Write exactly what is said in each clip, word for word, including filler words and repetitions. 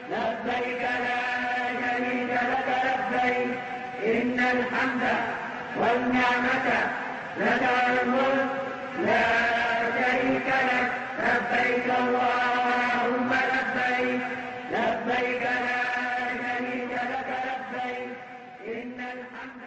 لبيك لا شريك لك لبيك إن الحمد والنعمة لك والملك لا شريك لك لبيك اللهم لبيك لبيك لا شريك لك لبيك إن الحمد.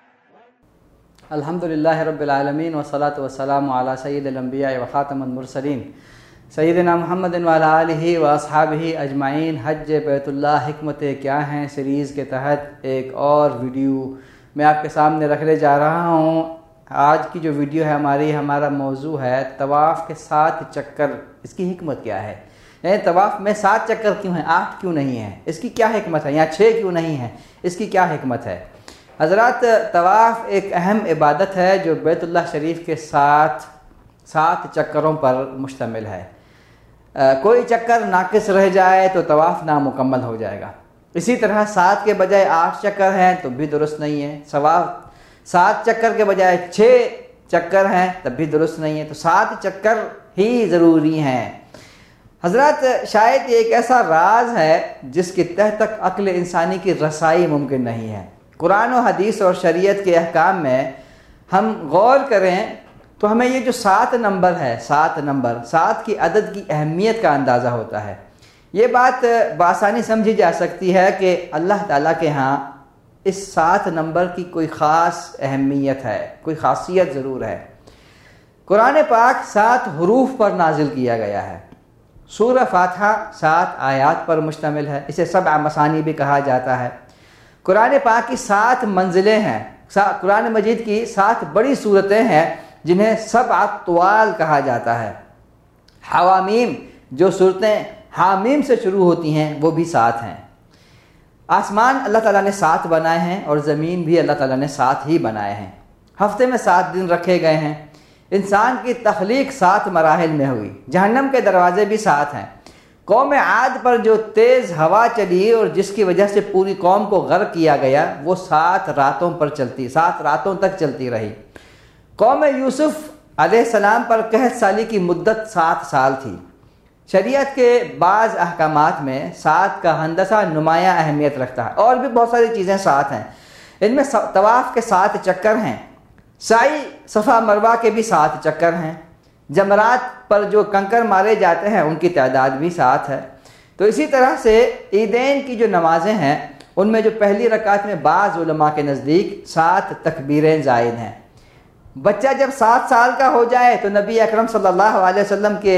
الحمدللہ رب العالمین والصلاة والسلام علی سید الانبیاء و خاتم المرسلین سیدنا محمد وعلی آلہ و اصحابہ اجمعین. حج بیت اللہ حکمت کیا ہیں سیریز کے تحت ایک اور ویڈیو میں آپ کے سامنے رکھنے جا رہا ہوں. آج کی جو ویڈیو ہے ہماری ہمارا موضوع ہے طواف کے سات چکر، اس کی حکمت کیا ہے. یعنی طواف میں سات چکر کیوں ہیں، آٹھ کیوں نہیں ہیں، اس کی کیا حکمت ہے، یا چھ کیوں نہیں ہیں، اس کی کیا حکمت ہے. حضرات، طواف ایک اہم عبادت ہے جو بیت اللہ شریف کے ساتھ سات چکروں پر مشتمل ہے. کوئی چکر ناقص رہ جائے تو طواف نامکمل ہو جائے گا. اسی طرح سات کے بجائے آٹھ چکر ہیں تو بھی درست نہیں ہے. ثواب سات چکر کے بجائے چھ چکر ہیں تب بھی درست نہیں ہے. تو سات چکر ہی ضروری ہیں. حضرات، شاید یہ ایک ایسا راز ہے جس کی تہ تک عقل انسانی کی رسائی ممکن نہیں ہے. قرآن و حدیث اور شریعت کے احکام میں ہم غور کریں تو ہمیں یہ جو سات نمبر ہے، سات نمبر سات کی عدد کی اہمیت کا اندازہ ہوتا ہے. یہ بات بآسانی سمجھی جا سکتی ہے کہ اللہ تعالیٰ کے ہاں اس سات نمبر کی کوئی خاص اہمیت ہے، کوئی خاصیت ضرور ہے. قرآن پاک سات حروف پر نازل کیا گیا ہے. سورہ فاتحہ سات آیات پر مشتمل ہے، اسے سبع مثانی بھی کہا جاتا ہے. قرآن پاک کی سات منزلیں ہیں. قرآن مجید کی سات بڑی صورتیں ہیں جنہیں سبع طوال کہا جاتا ہے. حوامیم، جو صورتیں حامیم سے شروع ہوتی ہیں، وہ بھی سات ہیں. آسمان اللہ تعالیٰ نے سات بنائے ہیں اور زمین بھی اللہ تعالیٰ نے سات ہی بنائے ہیں. ہفتے میں سات دن رکھے گئے ہیں. انسان کی تخلیق سات مراحل میں ہوئی. جہنم کے دروازے بھی سات ہیں. قوم عاد پر جو تیز ہوا چلی اور جس کی وجہ سے پوری قوم کو غرق کیا گیا، وہ سات راتوں پر چلتی سات راتوں تک چلتی رہی. قوم یوسف علیہ السلام پر قحط سالی کی مدت سات سال تھی. شریعت کے بعض احکامات میں سات کا ہندسہ نمایاں اہمیت رکھتا ہے. اور بھی بہت ساری چیزیں سات ہیں. ان میں طواف کے سات چکر ہیں. سعی صفا مروہ کے بھی سات چکر ہیں. جمرات پر جو کنکر مارے جاتے ہیں ان کی تعداد بھی سات ہے. تو اسی طرح سے عیدین کی جو نمازیں ہیں ان میں جو پہلی رکعت میں بعض علماء کے نزدیک سات تکبیریں زائد ہیں. بچہ جب سات سال کا ہو جائے تو نبی اکرم صلی اللہ علیہ وسلم کے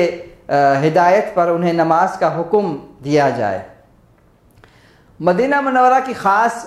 ہدایت پر انہیں نماز کا حکم دیا جائے. مدینہ منورہ کی خاص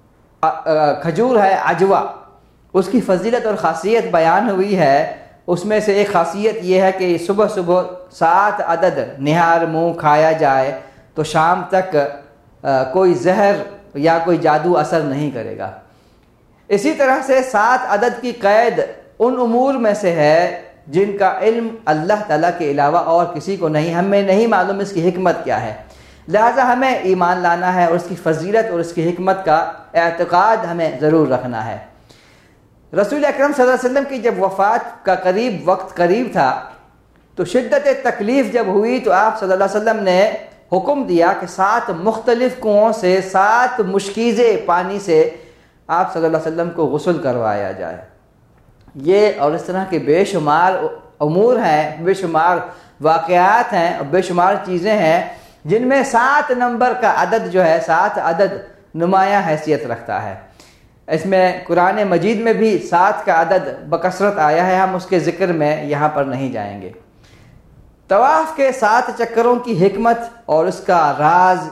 کھجور ہے عجوہ، اس کی فضیلت اور خاصیت بیان ہوئی ہے. اس میں سے ایک خاصیت یہ ہے کہ صبح صبح سات عدد نہار منہ کھایا جائے تو شام تک کوئی زہر یا کوئی جادو اثر نہیں کرے گا. اسی طرح سے سات عدد کی قید ان امور میں سے ہے جن کا علم اللہ تعالیٰ کے علاوہ اور کسی کو نہیں. ہمیں نہیں معلوم اس کی حکمت کیا ہے، لہٰذا ہمیں ایمان لانا ہے اور اس کی فضیلت اور اس کی حکمت کا اعتقاد ہمیں ضرور رکھنا ہے. رسول اکرم صلی اللہ علیہ وسلم کی جب وفات کا قریب وقت قریب تھا تو شدت تکلیف جب ہوئی تو آپ صلی اللہ علیہ وسلم نے حکم دیا کہ سات مختلف کنوؤں سے سات مشکیزے پانی سے آپ صلی اللہ علیہ وسلم کو غسل کروایا جائے. یہ اور اس طرح کے بے شمار امور ہیں، بے شمار واقعات ہیں اور بے شمار چیزیں ہیں جن میں سات نمبر کا عدد جو ہے، سات عدد نمایاں حیثیت رکھتا ہے. اس میں قرآن مجید میں بھی سات کا عدد بکثرت آیا ہے. ہم اس کے ذکر میں یہاں پر نہیں جائیں گے. طواف کے سات چکروں کی حکمت اور اس کا راز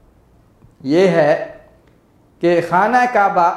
یہ ہے کہ خانہ کعبہ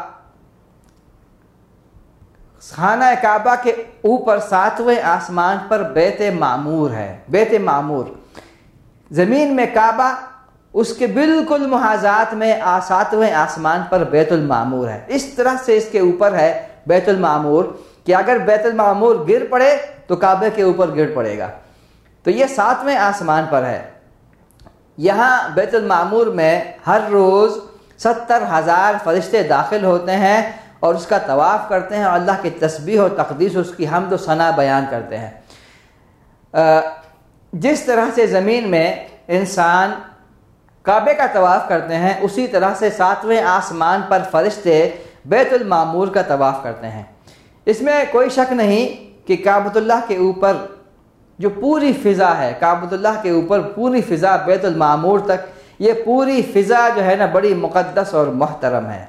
خانہ کعبہ کے اوپر ساتویں آسمان پر بیت معمور ہے. بیت معمور زمین میں کعبہ، اس کے بالکل محاذات میں ساتویں آسمان پر بیت المعمور ہے. اس طرح سے اس کے اوپر ہے بیت المعمور کہ اگر بیت المعمور گر پڑے تو کعبے کے اوپر گر پڑے گا. تو یہ ساتویں آسمان پر ہے. یہاں بیت المعمور میں ہر روز ستر ہزار فرشتے داخل ہوتے ہیں اور اس کا طواف کرتے ہیں اور اللہ کی تسبیح و تقدیس اور اس کی حمد و ثنا بیان کرتے ہیں. جس طرح سے زمین میں انسان کعبے کا طواف کرتے ہیں، اسی طرح سے ساتویں آسمان پر فرشتے بیت المعمور کا طواف کرتے ہیں۔ اس میں کوئی شک نہیں کہ کعبۃ اللہ کے اوپر جو پوری فضا ہے، کعبۃ اللہ کے اوپر پوری فضا بیت المعمور تک، یہ پوری فضا جو ہے نا بڑی مقدس اور محترم ہے۔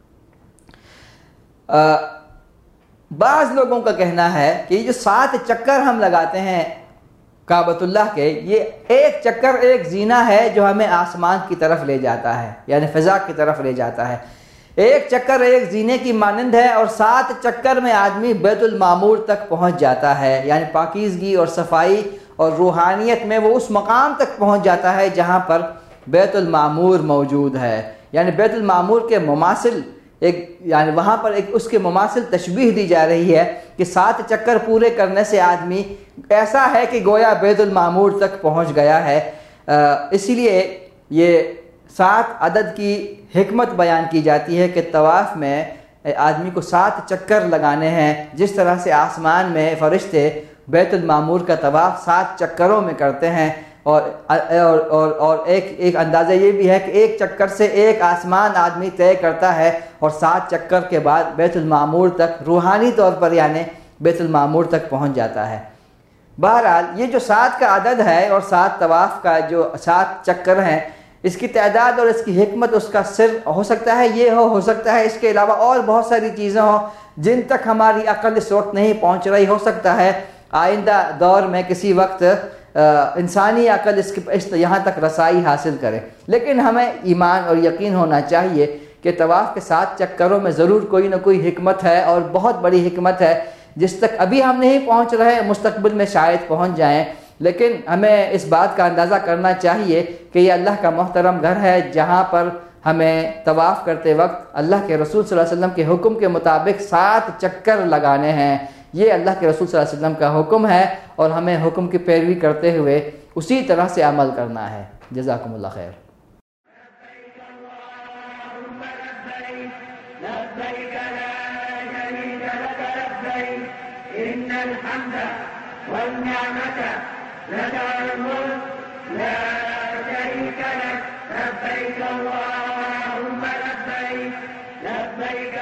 بعض لوگوں کا کہنا ہے کہ یہ جو سات چکر ہم لگاتے ہیں کعبۃ اللہ کے، یہ ایک چکر ایک زینہ ہے جو ہمیں آسمان کی طرف لے جاتا ہے، یعنی فضا کی طرف لے جاتا ہے۔ ایک چکر ایک زینے کی مانند ہے، اور سات چکر میں آدمی بیت المعمور تک پہنچ جاتا ہے، یعنی پاکیزگی اور صفائی اور روحانیت میں وہ اس مقام تک پہنچ جاتا ہے جہاں پر بیت المعمور موجود ہے۔ یعنی بیت المعمور کے مماثل ایک، یعنی وہاں پر ایک اس کے مماثل تشبیہ دی جا رہی ہے کہ سات چکر پورے کرنے سے آدمی ایسا ہے کہ گویا بیت المعمور تک پہنچ گیا ہے۔ اسی لیے یہ سات عدد کی حکمت بیان کی جاتی ہے کہ طواف میں آدمی کو سات چکر لگانے ہیں، جس طرح سے آسمان میں فرشتے بیت المعمور کا طواف سات چکروں میں کرتے ہیں۔ اور اور اور اور ایک ایک اندازہ یہ بھی ہے کہ ایک چکر سے ایک آسمان آدمی طے کرتا ہے، اور سات چکر کے بعد بیت المعمور تک روحانی طور پر یعنی بیت المعمور تک پہنچ جاتا ہے۔ بہرحال یہ جو سات کا عدد ہے اور سات طواف کا جو سات چکر ہیں، اس کی تعداد اور اس کی حکمت، اس کا سر ہو سکتا ہے یہ ہو ہو سکتا ہے اس کے علاوہ اور بہت ساری چیزیں ہوں جن تک ہماری عقل اس وقت نہیں پہنچ رہی۔ ہو سکتا ہے آئندہ دور میں کسی وقت انسانی عقل اس اس یہاں تک رسائی حاصل کرے، لیکن ہمیں ایمان اور یقین ہونا چاہیے کہ طواف کے سات چکروں میں ضرور کوئی نہ کوئی حکمت ہے، اور بہت بڑی حکمت ہے جس تک ابھی ہم نہیں پہنچ رہے، مستقبل میں شاید پہنچ جائیں۔ لیکن ہمیں اس بات کا اندازہ کرنا چاہیے کہ یہ اللہ کا محترم گھر ہے، جہاں پر ہمیں طواف کرتے وقت اللہ کے رسول صلی اللہ علیہ وسلم کے حکم کے مطابق سات چکر لگانے ہیں۔ یہ اللہ کے رسول صلی اللہ علیہ وسلم کا حکم ہے، اور ہمیں حکم کی پیروی کرتے ہوئے اسی طرح سے عمل کرنا ہے۔ جزاکم اللہ خیر۔ إن الحمد والنعمة لك الملك لا شريك لك لبيك اللهم لبيك لبيك